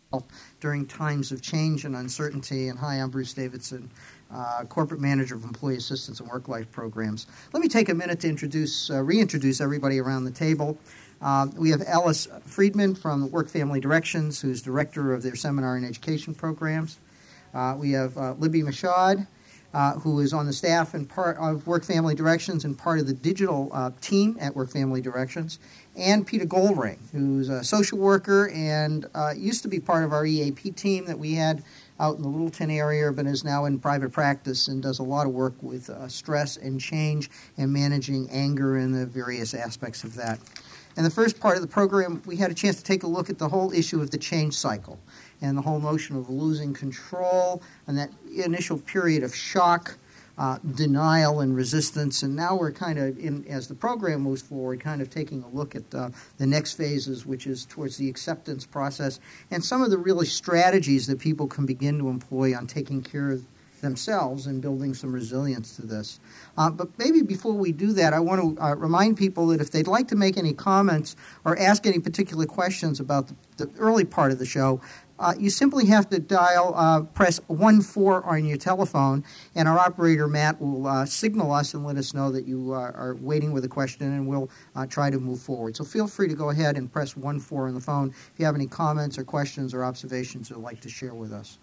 during times of change and uncertainty. And hi, I'm Bruce Davidson, Corporate Manager of Employee Assistance and Work-Life Programs. Let me take a minute to reintroduce everybody around the table. We have Alice Friedman from Work Family Directions, who's Director of their Seminar and Education Programs. We have Libby Michaud, who is on the staff and part of Work Family Directions and part of the digital team at Work Family Directions, and Peter Goldring, who's a social worker and used to be part of our EAP team that we had out in the Littleton area, but is now in private practice and does a lot of work with stress and change and managing anger and the various aspects of that. In the first part of the program, we had a chance to take a look at the whole issue of the change cycle and the whole notion of losing control and that initial period of shock, denial, and resistance. And now we're kind of, as the program moves forward, kind of taking a look at the next phases, which is towards the acceptance process and some of the really strategies that people can begin to employ on taking care of themselves and building some resilience to this. But maybe before we do that, I want to remind people that if they'd like to make any comments or ask any particular questions about the early part of the show, you simply have to press 14 on your telephone, and our operator, Matt, will signal us and let us know that you are waiting with a question, and we'll try to move forward. So feel free to go ahead and press 14 on the phone if you have any comments or questions or observations you'd like to share with us.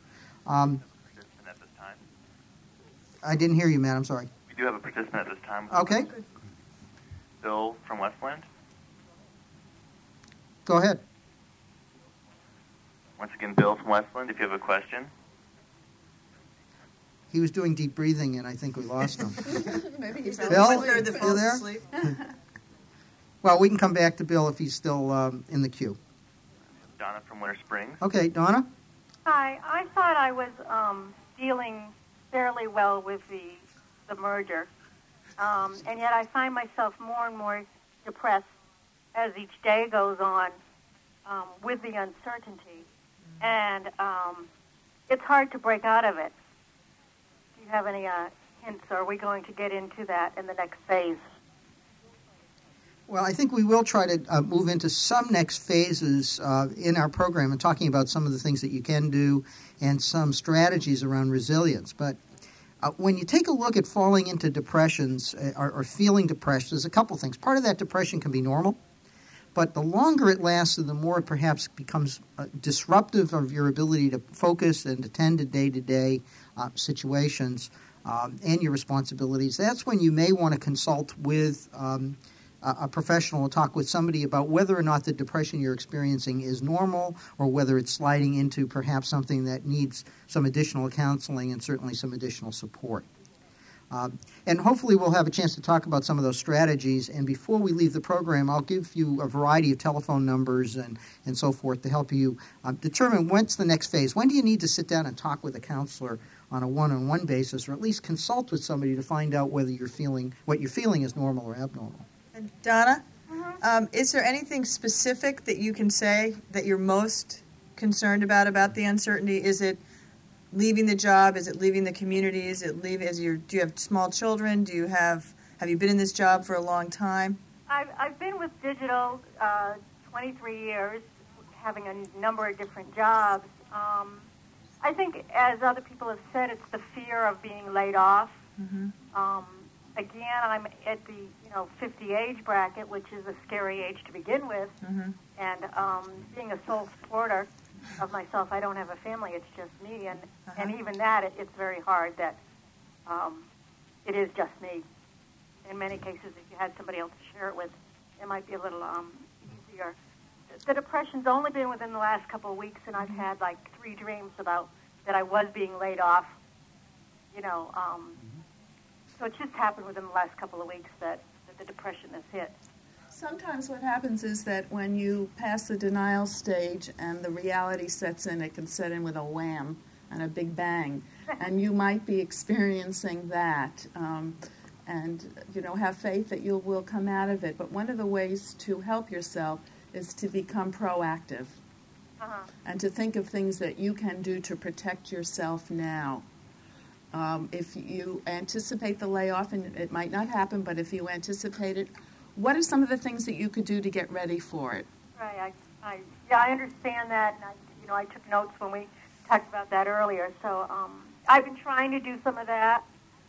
I didn't hear you, Matt. I'm sorry. We do have a participant at this time. Okay. Bill from Westland. Go ahead. Once again, Bill from Westland, if you have a question. He was doing deep breathing, and I think we lost him. Maybe he's Bill, you there? asleep. Well, we can come back to Bill if he's still in the queue. Donna from Winter Springs. Okay, Donna? Hi. I thought I was dealing fairly well with the merger, and yet I find myself more and more depressed as each day goes on with the uncertainty, and it's hard to break out of it. Do you have any hints, or are we going to get into that in the next phase? Well, I think we will try to move into some next phases in our program and talking about some of the things that you can do and some strategies around resilience. But when you take a look at falling into depressions or feeling depressed, there's a couple things. Part of that depression can be normal, but the longer it lasts, the more it perhaps becomes disruptive of your ability to focus and attend to day-to-day situations and your responsibilities. That's when you may want to consult with a professional and talk with somebody about whether or not the depression you're experiencing is normal or whether it's sliding into perhaps something that needs some additional counseling and certainly some additional support. And hopefully we'll have a chance to talk about some of those strategies. And before we leave the program, I'll give you a variety of telephone numbers and so forth to help you determine when's the next phase. When do you need to sit down and talk with a counselor on a one-on-one basis, or at least consult with somebody to find out whether what you're feeling is normal or abnormal. And Donna, is there anything specific that you can say that you're most concerned about the uncertainty? Is it leaving the job? Is it leaving the community? Is it do you have small children? Have you been in this job for a long time? I've been with digital 23 years, having a number of different jobs. I think, as other people have said, it's the fear of being laid off. Mm-hmm. Again, I'm at the 50 age bracket, which is a scary age to begin with. Mm-hmm. And being a sole supporter of myself, I don't have a family, it's just me. And even that, it's very hard that it is just me. In many cases, if you had somebody else to share it with, it might be a little easier. The depression's only been within the last couple of weeks, and I've had like 3 dreams about that I was being laid off. So it just happened within the last couple of weeks that the depression has hit. Sometimes what happens is that when you pass the denial stage and the reality sets in, it can set in with a wham and a big bang. And you might be experiencing that. And have faith that you will come out of it. But one of the ways to help yourself is to become proactive and to think of things that you can do to protect yourself now. If you anticipate the layoff, and it might not happen, but if you anticipate it, what are some of the things that you could do to get ready for it? Right. I understand that. And I took notes when we talked about that earlier. So I've been trying to do some of that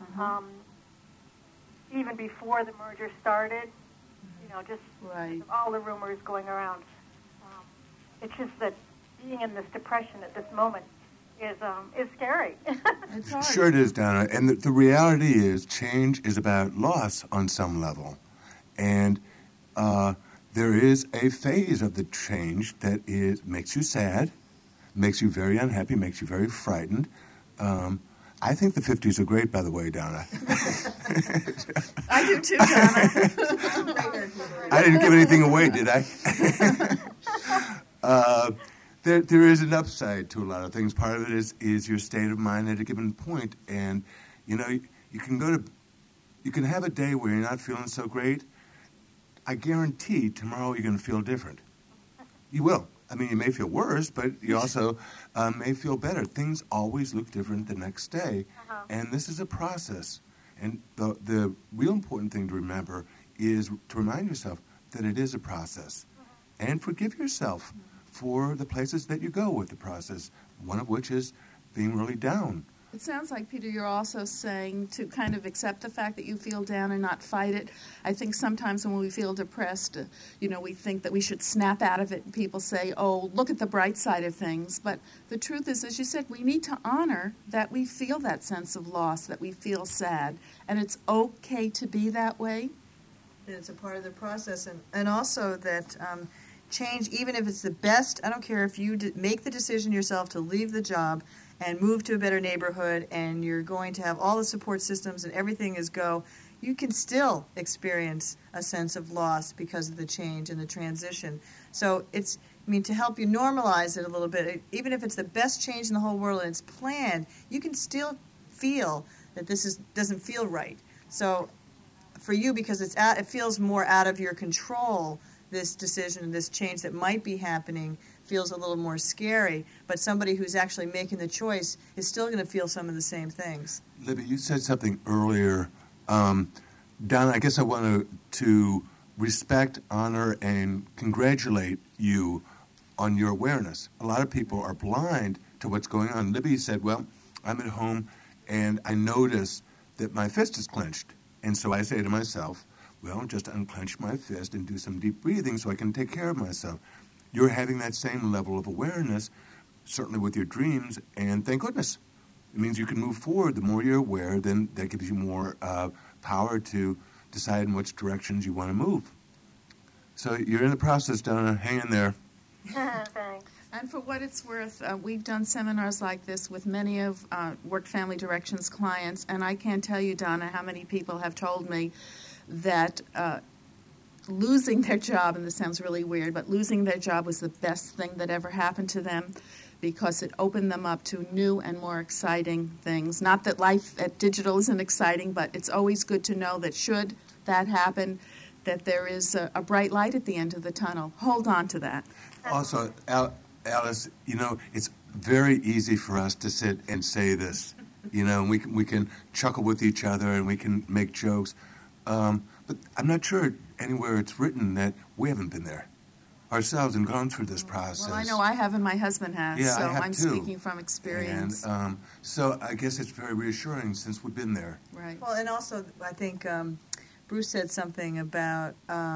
even before the merger started. Just Right. all the rumors going around. It's just that being in this depression at this moment is scary. It's hard. Sure it is, Donna. And the reality is change is about loss on some level. And there is a phase of the change that makes you sad, makes you very unhappy, makes you very frightened. I think the 50s are great, by the way, Donna. I do too, Donna. I didn't give anything away, did I? There is an upside to a lot of things. Part of it is your state of mind at a given point. And, you can have a day where you're not feeling so great. I guarantee tomorrow you're going to feel different. You will. I mean, you may feel worse, but you also may feel better. Things always look different the next day. And this is a process. And the real important thing to remember is to remind yourself that it is a process. And forgive yourself for the places that you go with the process, one of which is being really down. It sounds like, Peter, you're also saying to kind of accept the fact that you feel down and not fight it. I think sometimes when we feel depressed, we think that we should snap out of it. And people say, oh, look at the bright side of things. But the truth is, as you said, we need to honor that we feel that sense of loss, that we feel sad. And it's okay to be that way. It's a part of the process. And also that change, even if it's the best, I don't care if you make the decision yourself to leave the job and move to a better neighborhood, and you're going to have all the support systems and everything is go, you can still experience a sense of loss because of the change and the transition. So to help you normalize it a little bit, even if it's the best change in the whole world and it's planned, you can still feel that this doesn't feel right. So for you, because it feels more out of your control, this decision, this change that might be happening feels a little more scary, but somebody who's actually making the choice is still going to feel some of the same things. Libby, you said something earlier. Donna, I guess I want to respect, honor, and congratulate you on your awareness. A lot of people are blind to what's going on. Libby said, well, I'm at home, and I notice that my fist is clenched. And so I say to myself, well, just unclench my fist and do some deep breathing so I can take care of myself. You're having that same level of awareness, certainly with your dreams, and thank goodness. It means you can move forward. The more you're aware, then that gives you more power to decide in which directions you want to move. So you're in the process, Donna. Hang in there. Thanks. And for what it's worth, we've done seminars like this with many of Work Family Directions clients, and I can't tell you, Donna, how many people have told me that losing their job, and this sounds really weird, but losing their job was the best thing that ever happened to them because it opened them up to new and more exciting things. Not that life at Digital isn't exciting, but it's always good to know that should that happen, that there is a bright light at the end of the tunnel. Hold on to that. Also, Alice, it's very easy for us to sit and say this, and we can chuckle with each other and we can make jokes. But I'm not sure anywhere it's written that we haven't been there ourselves and gone through this process. Well, I know I have and my husband has, Yeah, so I have I'm too. speaking from experience. And so I guess it's very reassuring since we've been there. Right. Well, and also I think Bruce said something about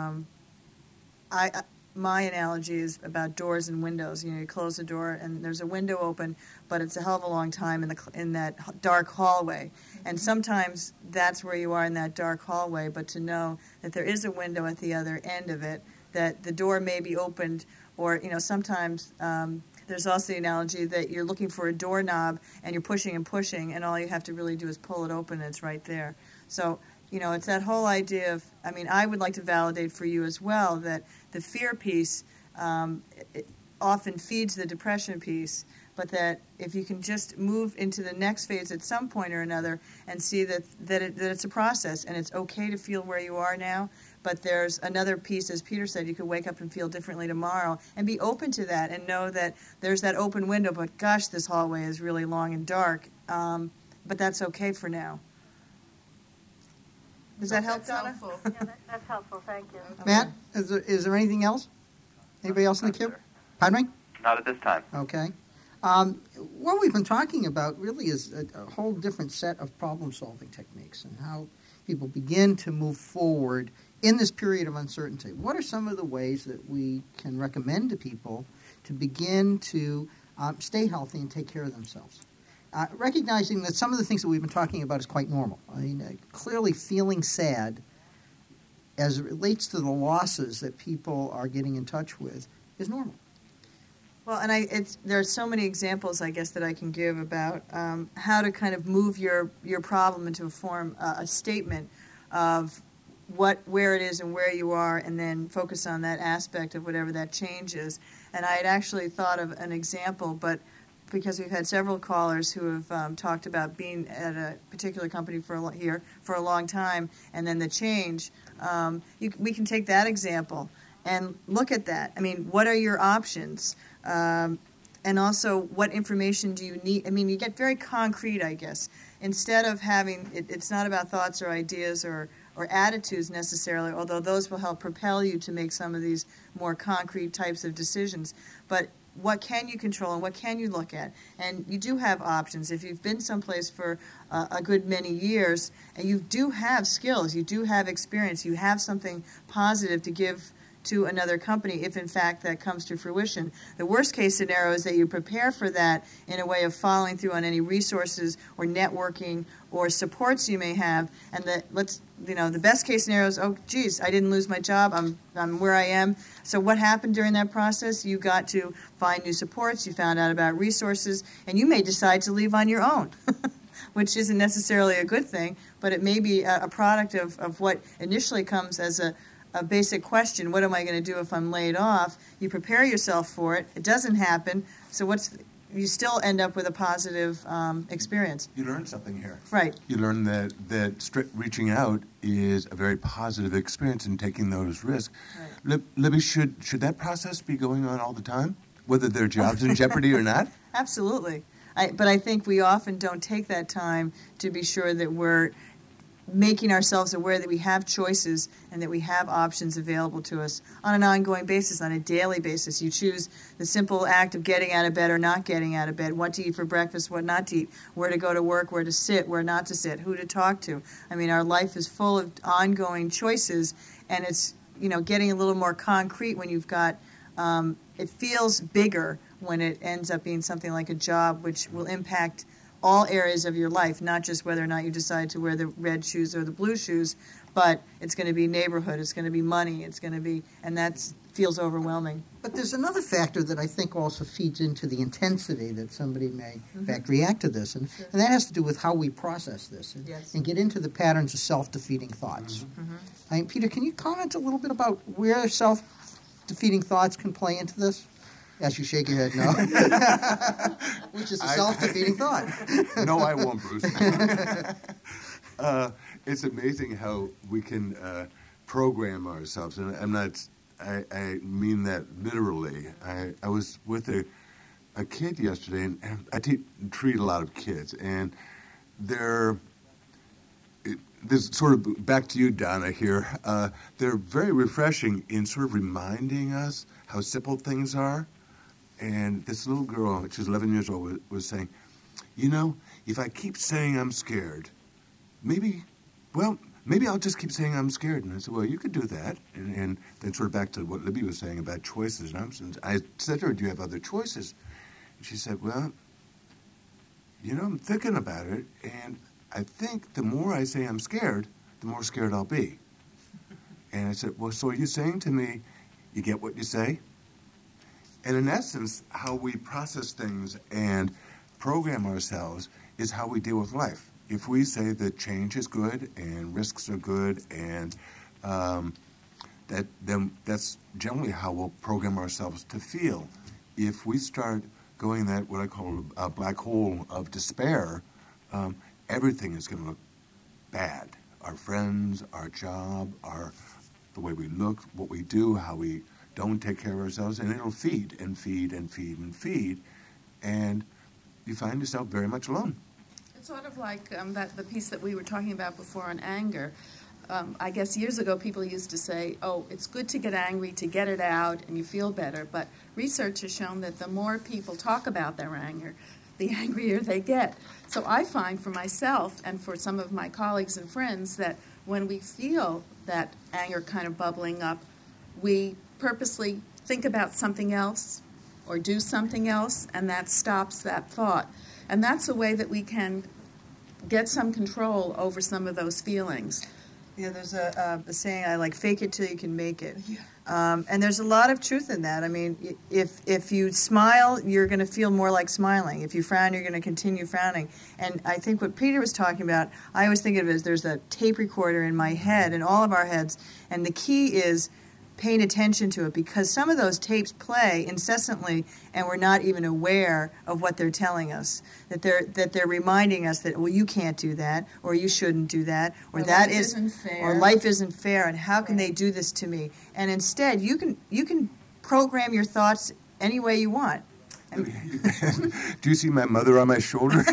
my analogy is about doors and windows. You close the door and there's a window open, but it's a hell of a long time in that dark hallway. And sometimes that's where you are in that dark hallway, but to know that there is a window at the other end of it, that the door may be opened, or sometimes there's also the analogy that you're looking for a doorknob and you're pushing and pushing, and all you have to really do is pull it open and it's right there. So it's that whole idea of, I would like to validate for you as well that the fear piece it often feeds the depression piece, but that if you can just move into the next phase at some point or another and see that it's a process and it's okay to feel where you are now, but there's another piece, as Peter said, you could wake up and feel differently tomorrow and be open to that and know that there's that open window, but gosh, this hallway is really long and dark, but that's okay for now. Does that help, That's Donna? helpful. Yeah, that's helpful. Thank you. Matt, is there anything else? Anybody else in the queue? Pardon me? Not at this time. Okay. What we've been talking about really is a whole different set of problem-solving techniques and how people begin to move forward in this period of uncertainty. What are some of the ways that we can recommend to people to begin to stay healthy and take care of themselves? Recognizing that some of the things that we've been talking about is quite normal. I mean, clearly feeling sad as it relates to the losses that people are getting in touch with is normal. Well, and there are so many examples, I guess, that I can give about how to kind of move your problem into a statement of where it is and where you are, and then focus on that aspect of whatever that change is. And I had actually thought of an example, but because we've had several callers who have talked about being at a particular company for a long time, and then the change, we can take that example and look at that. I mean, what are your options? And also, what information do you need? I mean, you get very concrete, I guess. Instead of having, it's not about thoughts or ideas or attitudes necessarily, although those will help propel you to make some of these more concrete types of decisions. But what can you control and what can you look at? And you do have options. If you've been someplace for a good many years, and you do have skills, you do have experience, you have something positive to give to another company if in fact that comes to fruition. The worst case scenario is that you prepare for that in a way of following through on any resources or networking or supports you may have, and the best case scenario is, oh geez, I didn't lose my job, I'm where I am. So what happened during that process? You got to find new supports, you found out about resources, and you may decide to leave on your own. Which isn't necessarily a good thing, but it may be a product of what initially comes as a basic question: what am I going to do if I'm laid off? You prepare yourself for it. It doesn't happen. So you still end up with a positive experience. You learn something here. Right. You learn that reaching out is a very positive experience in taking those risks. Right. Libby, should that process be going on all the time, whether their job's in jeopardy or not? Absolutely. But I think we often don't take that time to be sure that we're making ourselves aware that we have choices and that we have options available to us on an ongoing basis, on a daily basis. You choose the simple act of getting out of bed or not getting out of bed, what to eat for breakfast, what not to eat, where to go to work, where to sit, where not to sit, who to talk to. I mean, our life is full of ongoing choices, and it's, getting a little more concrete when you've got, it feels bigger when it ends up being something like a job, which will impact all areas of your life, not just whether or not you decide to wear the red shoes or the blue shoes, but it's going to be neighborhood, it's going to be money, and that feels overwhelming. But there's another factor that I think also feeds into the intensity that somebody may, in fact, react to this, and that has to do with how we process this and get into the patterns of self-defeating thoughts. Mm-hmm. Peter, can you comment a little bit about where self-defeating thoughts can play into this? As you shake your head, no. Which is a self-defeating thought. No, I won't, Bruce. It's amazing how we can program ourselves, and I mean that literally. I was with a kid yesterday, and I treat a lot of kids, and this sort of back to you, Donna. Here, they're very refreshing in sort of reminding us how simple things are. And this little girl, she was 11 years old, was saying, if I keep saying I'm scared, maybe I'll just keep saying I'm scared. And I said, well, you could do that. And then sort of back to what Libby was saying about choices. And I said to her, do you have other choices? And she said, well, I'm thinking about it. And I think the more I say I'm scared, the more scared I'll be. And I said, well, so are you saying to me, you get what you say? And in essence, how we process things and program ourselves is how we deal with life. If we say that change is good and risks are good, and then that's generally how we'll program ourselves to feel. If we start going that what I call a black hole of despair, everything is going to look bad. Our friends, our job, the way we look, what we do, how we don't take care of ourselves, and it'll feed and feed and feed and feed, and you find yourself very much alone. It's sort of like the piece that we were talking about before on anger. I guess years ago people used to say, oh, it's good to get angry, to get it out, and you feel better. But research has shown that the more people talk about their anger, the angrier they get. So I find for myself and for some of my colleagues and friends that when we feel that anger kind of bubbling up, we purposely think about something else or do something else, and that stops that thought. And that's a way that we can get some control over some of those feelings. Yeah, there's a saying I like, fake it till you can make it. And there's a lot of truth in that. I mean, if you smile, you're going to feel more like smiling. If you frown, you're going to continue frowning. And I think what Peter was talking about, I always think of it as there's a tape recorder in my head, in all of our heads, and the key is paying attention to it, because some of those tapes play incessantly and we're not even aware of what they're telling us, that they're reminding us that, well, you can't do that, or you shouldn't do that, or that isn't fair, or life isn't fair, and how can they do this to me? And instead you can program your thoughts any way you want. Do you see my mother on my shoulder?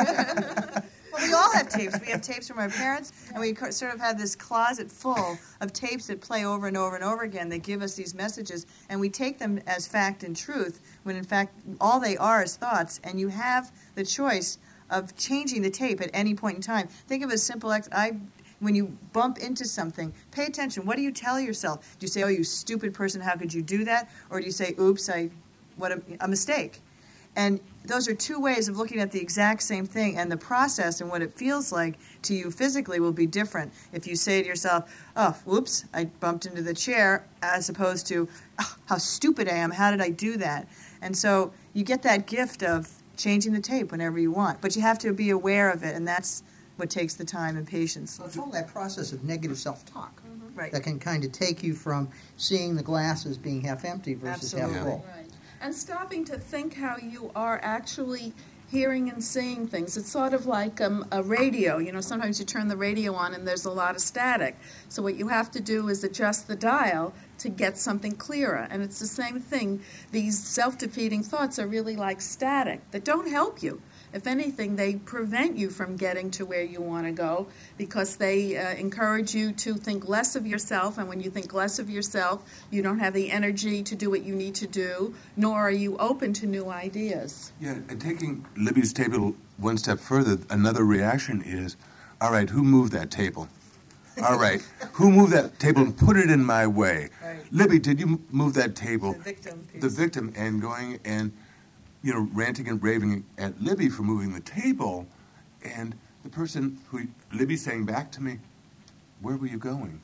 Well, we all have tapes. We have tapes from our parents, and we sort of have this closet full of tapes that play over and over and over again that give us these messages, and we take them as fact and truth, when in fact all they are is thoughts, and you have the choice of changing the tape at any point in time. Think of a simple when you bump into something, pay attention. What do you tell yourself? Do you say, oh, you stupid person, how could you do that? Or do you say, oops, what a mistake? And those are two ways of looking at the exact same thing, and the process and what it feels like to you physically will be different. If you say to yourself, oh, whoops, I bumped into the chair, as opposed to, oh, how stupid I am, how did I do that? And so you get that gift of changing the tape whenever you want, but you have to be aware of it, and that's what takes the time and patience. So it's all that process of negative self-talk Right. that can kind of take you from seeing the glass as being half empty versus half Absolutely. full. Right. And stopping to think how you are actually hearing and seeing things. It's sort of like a radio. You know, sometimes you turn the radio on and there's a lot of static. So what you have to do is adjust the dial to get something clearer. And it's the same thing. These self-defeating thoughts are really like static that don't help you. If anything, they prevent you from getting to where you want to go, because they encourage you to think less of yourself, and when you think less of yourself, you don't have the energy to do what you need to do, nor are you open to new ideas. Yeah, and taking Libby's table one step further, another reaction is, all right, who moved that table? All right, who moved that table and put it in my way? Right. Libby, did you move that table? The victim piece. The victim, and going and ranting and raving at Libby for moving the table, and the person who Libby's saying back to me, where were you going?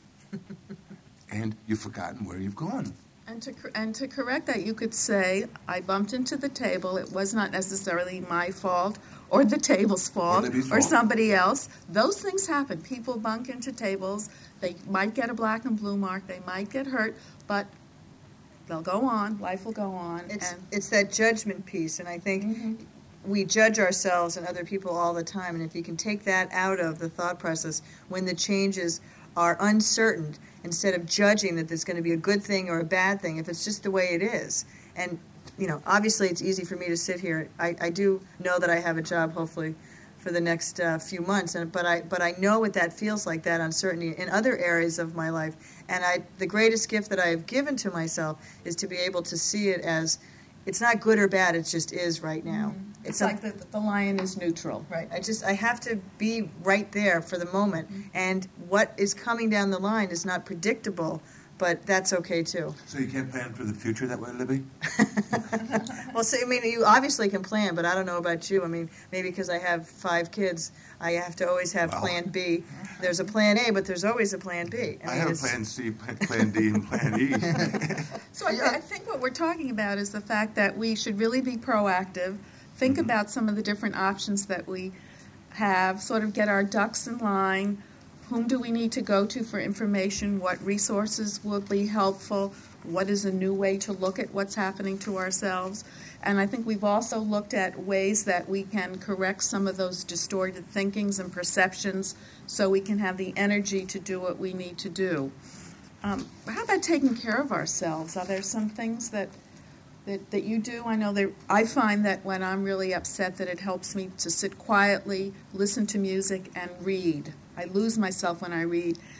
And you've forgotten where you've gone. And to correct that, you could say, I bumped into the table. It was not necessarily my fault or the table's fault Libby's or fault. somebody else. Those things happen. People bump into tables. They might get a black and blue mark. They might get hurt, but they'll go on. Life will go on. It's that judgment piece, and I think we judge ourselves and other people all the time, and if you can take that out of the thought process when the changes are uncertain, instead of judging that there's going to be a good thing or a bad thing, if it's just the way it is. And, obviously it's easy for me to sit here. I do know that I have a job, hopefully, for the next few months, but I know what that feels like, that uncertainty in other areas of my life. And the greatest gift that I have given to myself is to be able to see it as, it's not good or bad, it just is right now. It's like the lion is neutral. Right. I have to be right there for the moment. And what is coming down the line is not predictable, but that's okay too. So you can't plan for the future that way, Libby? Well, you obviously can plan, but I don't know about you. Maybe because I have 5 kids, I have to always have plan B. There's a plan A, but there's always a plan B. I have a plan C, plan D, and plan E. So I think what we're talking about is the fact that we should really be proactive, think about some of the different options that we have, sort of get our ducks in line. Whom do we need to go to for information? What resources will be helpful? What is a new way to look at what's happening to ourselves? And I think we've also looked at ways that we can correct some of those distorted thinkings and perceptions so we can have the energy to do what we need to do. How about taking care of ourselves? Are there some things that you do? I find that when I'm really upset that it helps me to sit quietly, listen to music, and read. I lose myself when I read.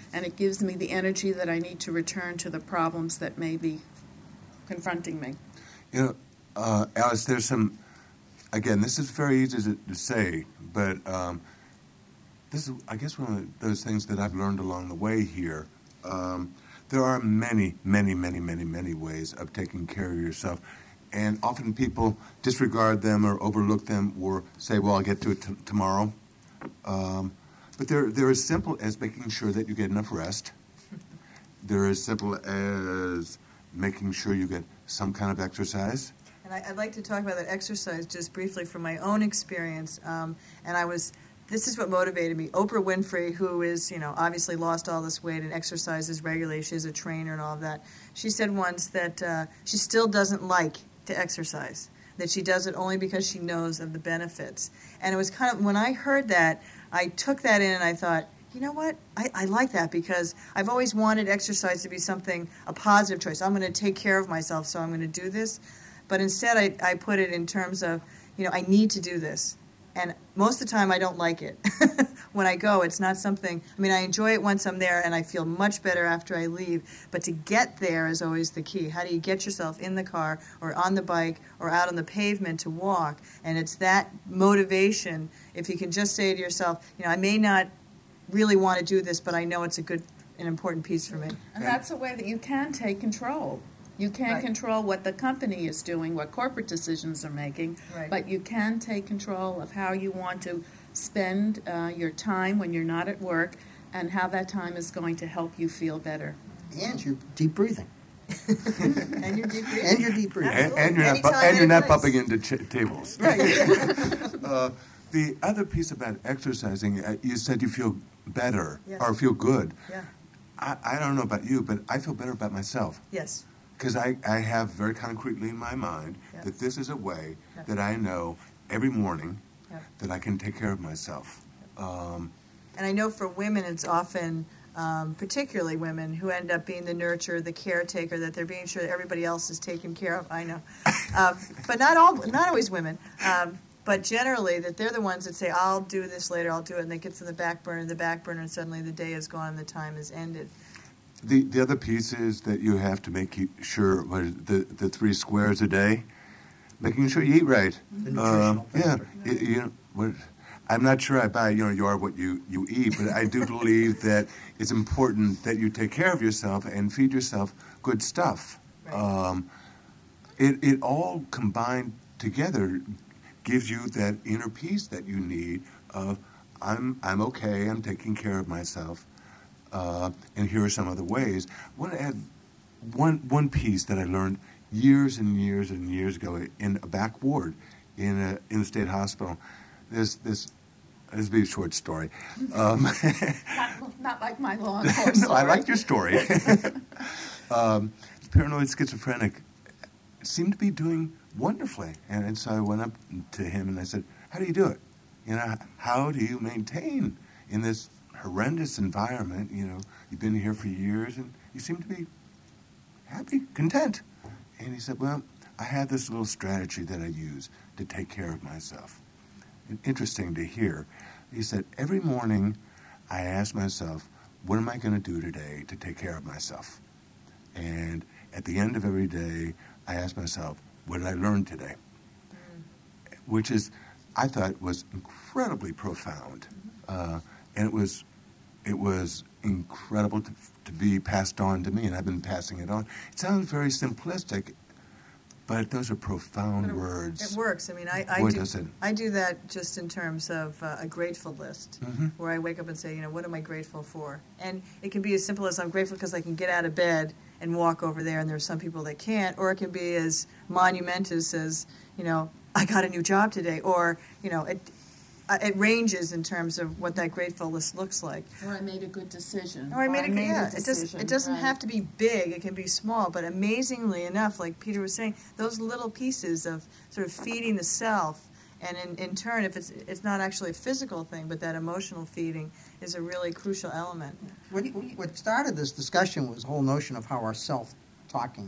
and it gives me the energy that I need to return to the problems that may be confronting me. Alice, there's some, again, this is very easy to say, but this is, I guess, one of those things that I've learned along the way here. There are many, many, many, many, many ways of taking care of yourself, and often people disregard them or overlook them or say, well, I'll get to it tomorrow. But they're as simple as making sure that you get enough rest. They're as simple as making sure you get some kind of exercise. And I'd like to talk about that exercise just briefly from my own experience. This is what motivated me. Oprah Winfrey, who is, obviously lost all this weight and exercises regularly. She's a trainer and all of that. She said once that she still doesn't like to exercise, that she does it only because she knows of the benefits. And it was kind of, when I heard that, I took that in and I thought, you know what? I like that because I've always wanted exercise to be a positive choice. I'm going to take care of myself, so I'm going to do this. But instead, I put it in terms of, I need to do this. And most of the time, I don't like it. When I go, it's not something, I enjoy it once I'm there, and I feel much better after I leave. But to get there is always the key. How do you get yourself in the car or on the bike or out on the pavement to walk? And it's that motivation. If you can just say to yourself, I may not really want to do this, but I know it's an important piece for me. And that's a way that you can take control. You can't control what the company is doing, what corporate decisions are making, but you can take control of how you want to spend your time when you're not at work and how that time is going to help you feel better. And your deep breathing. And your deep breathing. And your deep breathing. And you're not bumping into tables. Right. The other piece about exercising, you said you feel better or feel good. Yeah. I don't know about you, but I feel better about myself. Yes. Because I have very concretely in my mind that this is a way that I know every morning that I can take care of myself. And I know for women it's often, particularly women, who end up being the nurturer, the caretaker, that they're being sure that everybody else is taken care of. I know. But not always women. But generally that they're the ones that say, I'll do this later, I'll do it, and it gets in the back burner, and suddenly the day is gone and the time is ended. The other piece is that you have to make sure the 3 squares a day, making sure you eat right. I'm not sure I buy you are what you eat, but I do believe that it's important that you take care of yourself and feed yourself good stuff. Right. It all combined together gives you that inner peace that you need of I'm okay, I'm taking care of myself. And here are some other ways. I want to add one piece that I learned years and years and years ago in a back ward in the state hospital. This will be a short story. Not like my long course. No, I like your story. Paranoid schizophrenic seemed to be doing wonderfully, and so I went up to him and I said, "How do you do it? How do you maintain in this horrendous environment? You've been here for years and you seem to be happy, content." And he said, "Well, I have this little strategy that I use to take care of myself." And interesting to hear. He said, every morning I ask myself, what am I going to do today to take care of myself? And at the end of every day, I ask myself, what did I learn today? Which is, I thought, was incredibly profound. And it was incredible to be passed on to me, and I've been passing it on. It sounds very simplistic, but those are profound words. It works. I do that just in terms of a grateful list, where I wake up and say, what am I grateful for? And it can be as simple as I'm grateful because I can get out of bed and walk over there, and there are some people that can't, or it can be as monumentous as, I got a new job today, or, it ranges in terms of what that grateful list looks like. Or I made a good decision. It doesn't have to be big. It can be small. But amazingly enough, like Peter was saying, those little pieces of sort of feeding the self, and in turn, if it's not actually a physical thing, but that emotional feeding is a really crucial element. What started this discussion was the whole notion of how our self-talking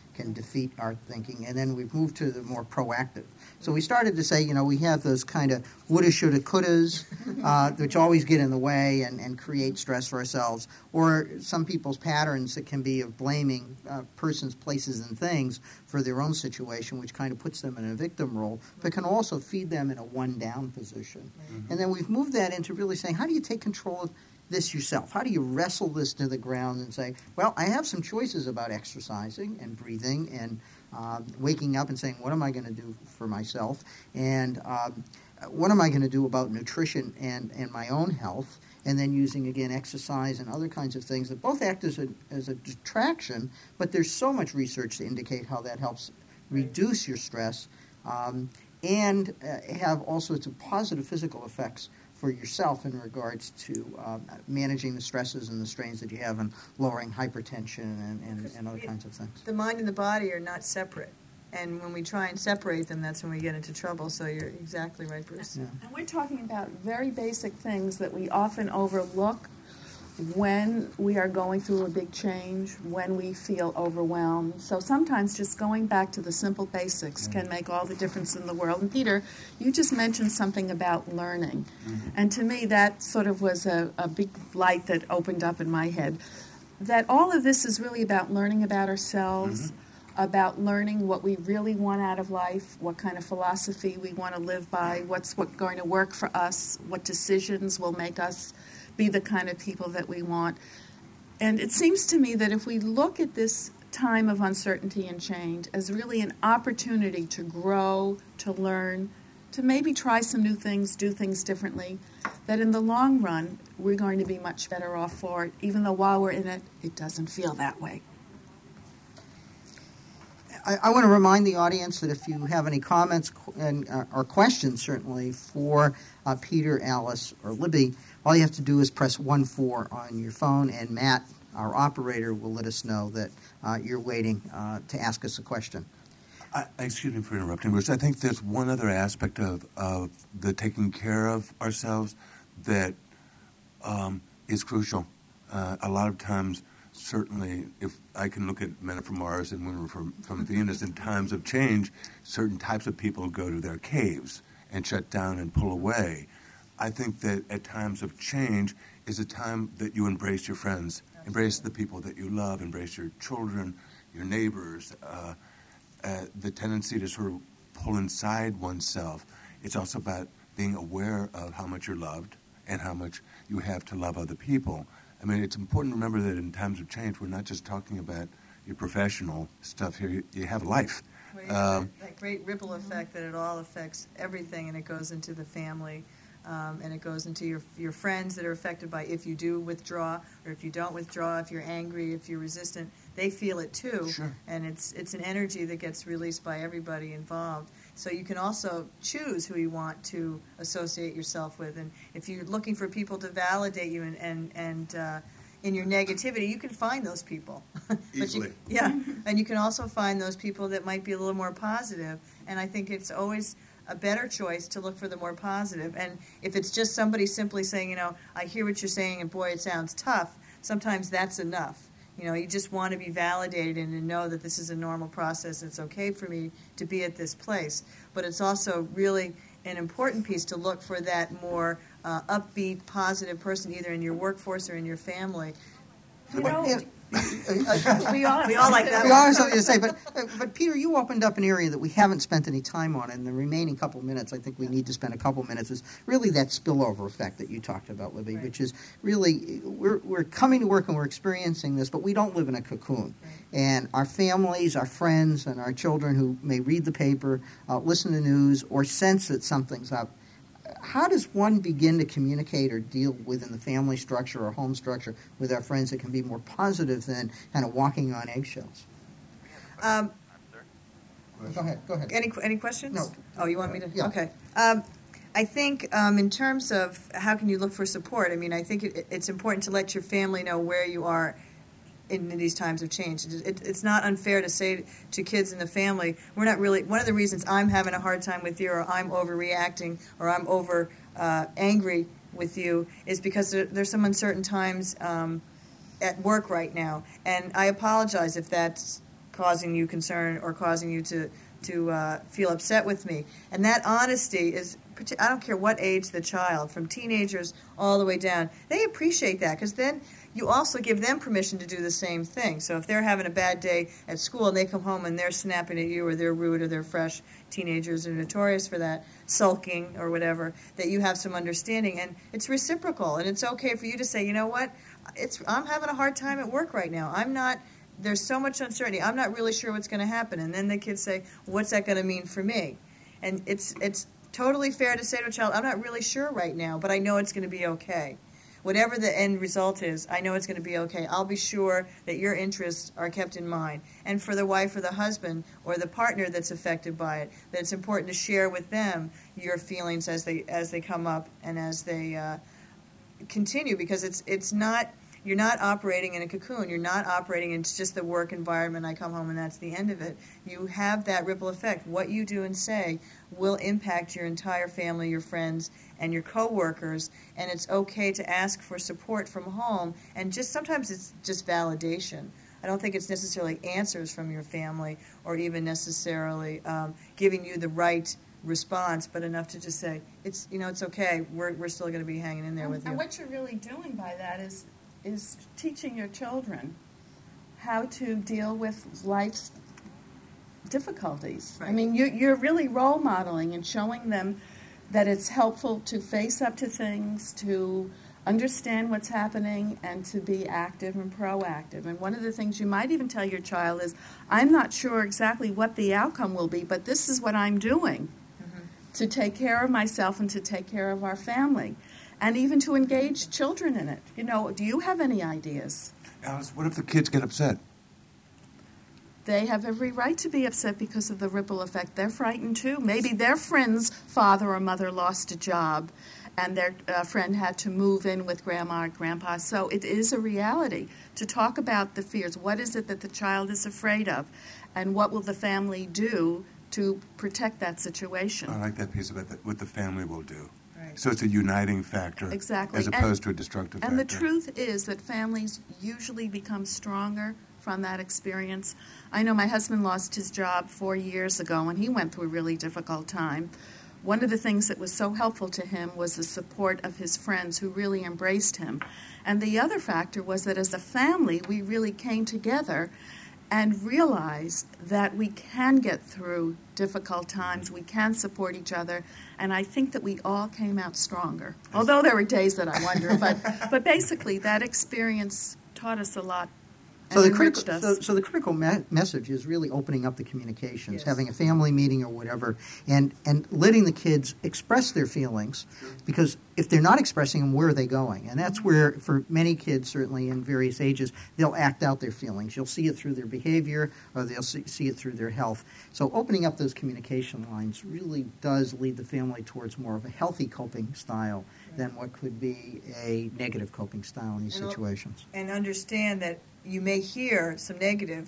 can defeat our thinking. And then we've moved to the more proactive. So we started to say, we have those kind of woulda, shoulda, couldas, which always get in the way and create stress for ourselves, or some people's patterns that can be of blaming persons, places, and things for their own situation, which kind of puts them in a victim role, but can also feed them in a one-down position. Mm-hmm. And then we've moved that into really saying, how do you take control of this yourself? How do you wrestle this to the ground and say, well, I have some choices about exercising and breathing and waking up and saying, what am I going to do for myself? And what am I going to do about nutrition and my own health? And then using, again, exercise and other kinds of things that both act as a distraction, but there's so much research to indicate how that helps reduce your stress and have all sorts of positive physical effects for yourself in regards to managing the stresses and the strains that you have and lowering hypertension and other kinds of things. The mind and the body are not separate. And when we try and separate them, that's when we get into trouble. So you're exactly right, Bruce. Yeah. And we're talking about very basic things that we often overlook when we are going through a big change, when we feel overwhelmed. So sometimes just going back to the simple basics can make all the difference in the world. And Peter, you just mentioned something about learning. Mm-hmm. And to me, that sort of was a big light that opened up in my head. That all of this is really about learning about ourselves, about learning what we really want out of life, what kind of philosophy we want to live by, what's going to work for us, what decisions will make us be the kind of people that we want. And it seems to me that if we look at this time of uncertainty and change as really an opportunity to grow, to learn, to maybe try some new things, do things differently, that in the long run, we're going to be much better off for it, even though while we're in it, it doesn't feel that way. I want to remind the audience that if you have any comments or questions, certainly, for Peter, Alice, or Libby, all you have to do is press 1-4 on your phone, and Matt, our operator, will let us know that you're waiting to ask us a question. Excuse me for interrupting, Bruce. I think there's one other aspect of the taking care of ourselves that is crucial. A lot of times, certainly, if I can look at men from Mars and women from Venus, in times of change, certain types of people go to their caves and shut down and pull away. I think that at times of change is a time that you embrace your friends, embrace the people that you love, embrace your children, your neighbors, the tendency to sort of pull inside oneself. It's also about being aware of how much you're loved and how much you have to love other people. I mean, it's important to remember that in times of change, we're not just talking about your professional stuff here. You have life. Well, that great ripple effect that it all affects everything, and it goes into the family, and it goes into your friends that are affected by if you do withdraw or if you don't withdraw, if you're angry, if you're resistant. They feel it too. Sure. And it's an energy that gets released by everybody involved. So you can also choose who you want to associate yourself with. And if you're looking for people to validate you and in your negativity, you can find those people. Easily. And you can also find those people that might be a little more positive. And I think it's always a better choice to look for the more positive. And if it's just somebody simply saying, I hear what you're saying and boy, it sounds tough, sometimes that's enough. You just want to be validated and to know that this is a normal process. It's okay for me to be at this place. But it's also really an important piece to look for that more upbeat, positive person, either in your workforce or in your family. We all like that. We all have something to say, but Peter, you opened up an area that we haven't spent any time on. In the remaining couple minutes, I think we need to spend a couple minutes. Is really that spillover effect that you talked about, Libby, right. Which is really we're coming to work and we're experiencing this, but we don't live in a cocoon. Right. And our families, our friends, and our children who may read the paper, listen to the news, or sense that something's up. How does one begin to communicate or deal within the family structure or home structure with our friends that can be more positive than kind of walking on eggshells? Go ahead. Any questions? No. Oh, you want me to? Yeah. Okay. I think in terms of how can you look for support, I think it's important to let your family know where you are in these times of change. It's not unfair to say to kids in the family, we're not really, one of the reasons I'm having a hard time with you or I'm overreacting or I'm over angry with you is because there's some uncertain times at work right now. And I apologize if that's causing you concern or causing you to feel upset with me. And that honesty is, I don't care what age the child, from teenagers all the way down, they appreciate that, because then you also give them permission to do the same thing. So if they're having a bad day at school and they come home and they're snapping at you, or they're rude, or they're fresh, teenagers are notorious for that, sulking or whatever, that you have some understanding. And it's reciprocal, and it's okay for you to say, you know what, I'm having a hard time at work right now. There's so much uncertainty. I'm not really sure what's going to happen. And then the kids say, what's that going to mean for me? And it's totally fair to say to a child, I'm not really sure right now, but I know it's going to be okay. Whatever the end result is, I know it's going to be okay. I'll be sure that your interests are kept in mind. And for the wife or the husband or the partner that's affected by it, that it's important to share with them your feelings as they come up and as they continue, because it's not... You're not operating in a cocoon. You're not operating in just the work environment. I come home and that's the end of it. You have that ripple effect. What you do and say will impact your entire family, your friends, and your coworkers. And it's okay to ask for support from home. And sometimes it's just validation. I don't think it's necessarily answers from your family or even necessarily giving you the right response, but enough to just say, it's okay. We're still going to be hanging in there with you. And what you're really doing by that is teaching your children how to deal with life's difficulties. Right. I mean, you're really role modeling and showing them that it's helpful to face up to things, to understand what's happening, and to be active and proactive. And one of the things you might even tell your child is, I'm not sure exactly what the outcome will be, but this is what I'm doing to take care of myself and to take care of our family. And even to engage children in it. Do you have any ideas? Alice, what if the kids get upset? They have every right to be upset because of the ripple effect. They're frightened too. Maybe their friend's father or mother lost a job and their friend had to move in with grandma or grandpa. So it is a reality to talk about the fears. What is it that the child is afraid of? And what will the family do to protect that situation? I like that piece about what the family will do. Right. So it's a uniting factor, Exactly. as opposed to a destructive factor. And the truth is that families usually become stronger from that experience. I know my husband lost his job 4 years ago, and he went through a really difficult time. One of the things that was so helpful to him was the support of his friends who really embraced him. And the other factor was that as a family, we really came together and realized that we can get through difficult times, we can support each other, and I think that we all came out stronger. Although there were days that I wonder, but basically that experience taught us a lot. So the critical message is really opening up the communications, Yes. having a family meeting or whatever, and letting the kids express their feelings, because if they're not expressing them, where are they going? And that's where, for many kids, certainly in various ages, they'll act out their feelings. You'll see it through their behavior, or they'll see it through their health. So opening up those communication lines really does lead the family towards more of a healthy coping style than what could be a negative coping style in these situations. And understand that you may hear some negative,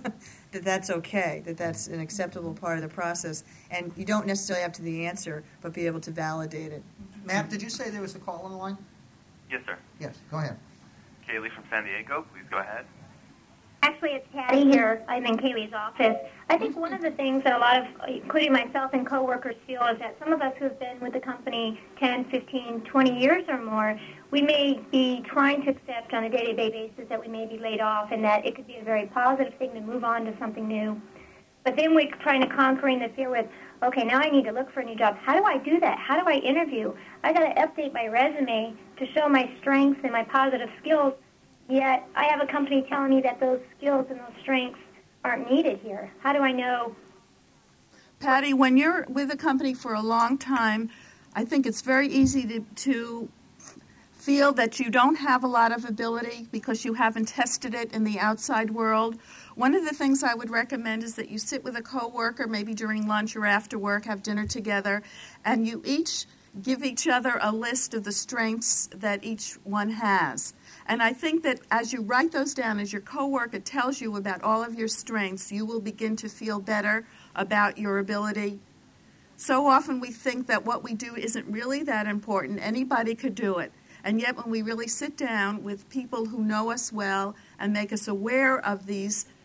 that's okay, that's an acceptable part of the process, and you don't necessarily have to the answer, but be able to validate it. Matt, did you say there was a call on the line? Yes, sir. Yes, go ahead. Kaylee from San Diego, please go ahead. Actually, it's Patty here. I'm in Kaylee's office. I think one of the things that a lot of, including myself and coworkers, feel is that some of us who have been with the company 10, 15, 20 years or more, we may be trying to accept on a day-to-day basis that we may be laid off, and that it could be a very positive thing to move on to something new. But then we're trying to conquering the fear with, okay, now I need to look for a new job. How do I do that? How do I interview? I got to update my resume to show my strengths and my positive skills. Yet I have a company telling me that those skills and those strengths aren't needed here. How do I know? Patty, when you're with a company for a long time, I think it's very easy to feel that you don't have a lot of ability because you haven't tested it in the outside world. One of the things I would recommend is that you sit with a coworker, maybe during lunch or after work, have dinner together, and you each give each other a list of the strengths that each one has. And I think that as you write those down, as your coworker tells you about all of your strengths, you will begin to feel better about your ability. So often we think that what we do isn't really that important. Anybody could do it. And yet when we really sit down with people who know us well and make us aware of these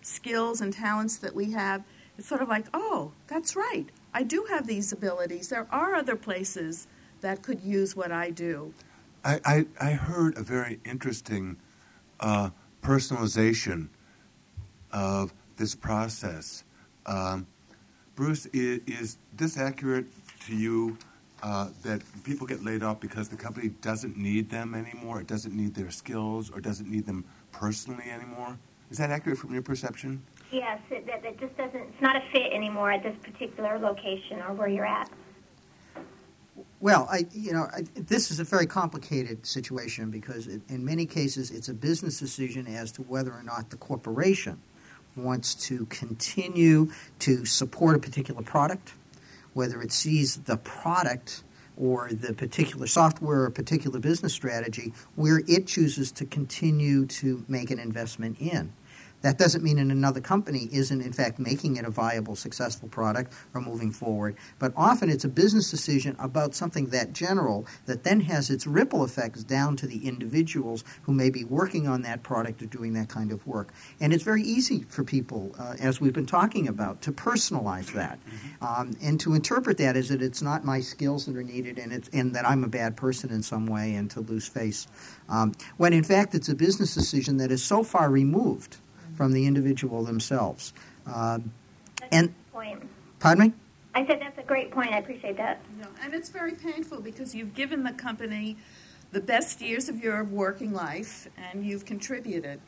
skills and talents that we have, it's sort of like, oh, that's right. I do have these abilities. There are other places that could use what I do. I heard a very interesting personalization of this process. Bruce, is this accurate to you, that people get laid off because the company doesn't need them anymore, it doesn't need their skills, or doesn't need them personally anymore? Is that accurate from your perception? Yes, that just doesn't, it's not a fit anymore at this particular location or where you're at. Well, this is a very complicated situation because in many cases it's a business decision as to whether or not the corporation wants to continue to support a particular product, whether it sees the product or the particular software or particular business strategy where it chooses to continue to make an investment in. That doesn't mean in another company isn't, in fact, making it a viable, successful product or moving forward. But often it's a business decision about something that general that then has its ripple effects down to the individuals who may be working on that product or doing that kind of work. And it's very easy for people, as we've been talking about, to personalize that and to interpret that as that it's not my skills that are needed and that I'm a bad person in some way and to lose face. When, in fact, it's a business decision that is so far removed from the individual themselves. That's a good point. Pardon me? I said that's a great point. I appreciate that. No, and it's very painful because you've given the company the best years of your working life and you've contributed.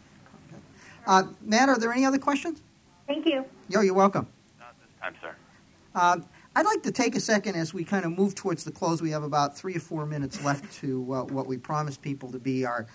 Matt, are there any other questions? Thank you. You're welcome. Not this time, sir. I'd like to take a second as we kind of move towards the close. We have about 3 or 4 minutes left to what we promised people to be our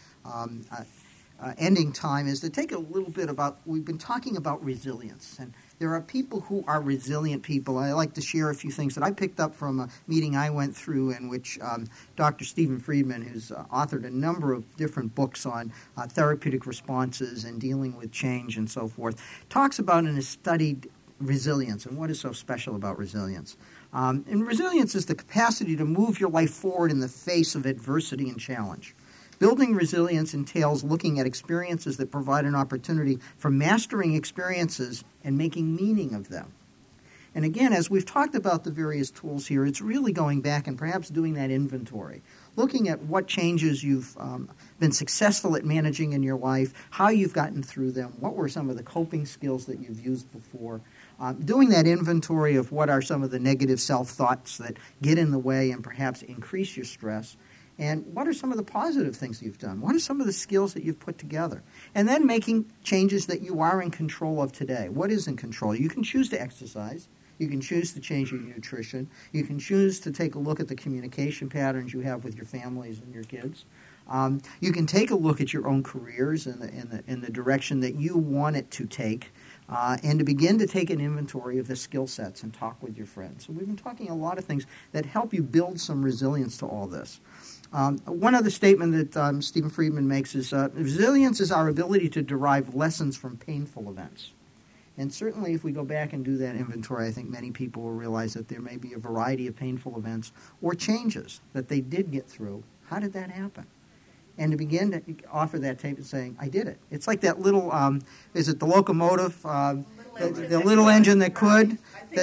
ending time, is to take a little bit about, we've been talking about resilience, and there are people who are resilient people. I like to share a few things that I picked up from a meeting I went through in which Dr. Stephen Friedman, who's authored a number of different books on therapeutic responses and dealing with change and so forth, talks about and has studied resilience and what is so special about resilience. And resilience is the capacity to move your life forward in the face of adversity and challenge. Building resilience entails looking at experiences that provide an opportunity for mastering experiences and making meaning of them. And again, as we've talked about the various tools here, it's really going back and perhaps doing that inventory, looking at what changes you've been successful at managing in your life, how you've gotten through them, what were some of the coping skills that you've used before, doing that inventory of what are some of the negative self-thoughts that get in the way and perhaps increase your stress, and what are some of the positive things you've done? What are some of the skills that you've put together? And then making changes that you are in control of today. What is in control? You can choose to exercise. You can choose to change your nutrition. You can choose to take a look at the communication patterns you have with your families and your kids. You can take a look at your own careers in the direction that you want it to take, and to begin to take an inventory of the skill sets and talk with your friends. So we've been talking a lot of things that help you build some resilience to all this. One other statement that Stephen Friedman makes is resilience is our ability to derive lessons from painful events. And certainly if we go back and do that inventory, I think many people will realize that there may be a variety of painful events or changes that they did get through. How did that happen? And to begin to offer that tape and saying, I did it. It's like that little, is it the locomotive, the little engine that could?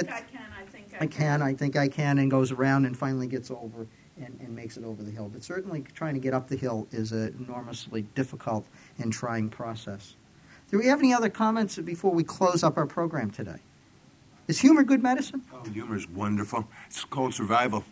I think I can, and goes around and finally gets over and makes it over the hill. But certainly trying to get up the hill is an enormously difficult and trying process. Do we have any other comments before we close up our program today? Is humor good medicine? Oh, humor is wonderful. It's called survival.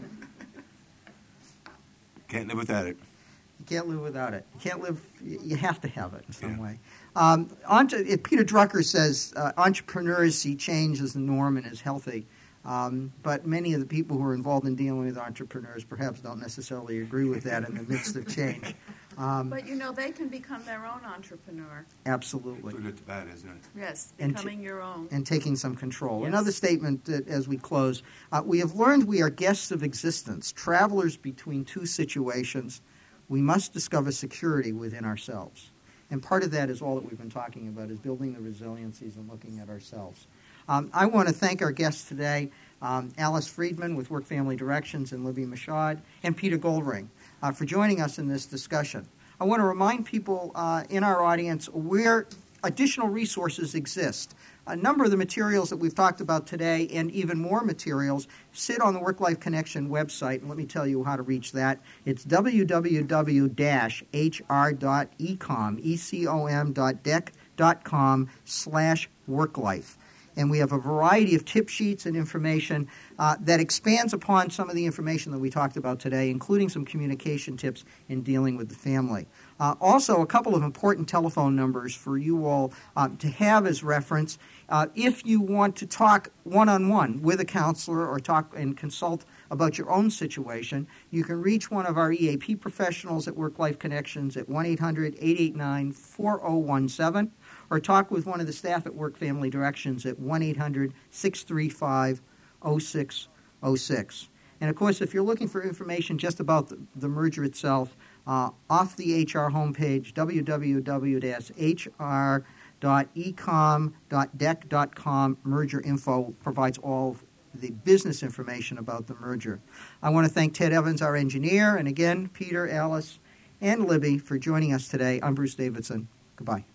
Can't live without it. You can't live without it. You can't live. You have to have it in some way. Peter Drucker says entrepreneurs see change as the norm and as healthy. But many of the people who are involved in dealing with entrepreneurs perhaps don't necessarily agree with that in the midst of change. But, they can become their own entrepreneur. Absolutely. Good to bad, isn't it? Yes, becoming your own. And taking some control. Yes. Another statement that, as we close, we have learned we are guests of existence, travelers between two situations. We must discover security within ourselves. And part of that is all that we've been talking about, is building the resiliencies and looking at ourselves. I want to thank our guests today, Alice Friedman with Work Family Directions and Libby Michaud, and Peter Goldring for joining us in this discussion. I want to remind people in our audience, we're additional resources exist. A number of the materials that we've talked about today and even more materials sit on the Work-Life Connection website, and let me tell you how to reach that. It's www.hr.ecom.dec.com/worklife. And we have a variety of tip sheets and information that expands upon some of the information that we talked about today, including some communication tips in dealing with the family. Also, a couple of important telephone numbers for you all to have as reference. If you want to talk one-on-one with a counselor or talk and consult about your own situation, you can reach one of our EAP professionals at Work-Life Connections at 1-800-889-4017 or talk with one of the staff at Work Family Directions at 1-800-635-0606. And, of course, if you're looking for information just about the merger itself, off the HR homepage, www.hr.ecom.dec.com, merger info provides all the business information about the merger. I want to thank Ted Evans, our engineer, and again, Peter, Alice, and Libby for joining us today. I'm Bruce Davidson. Goodbye.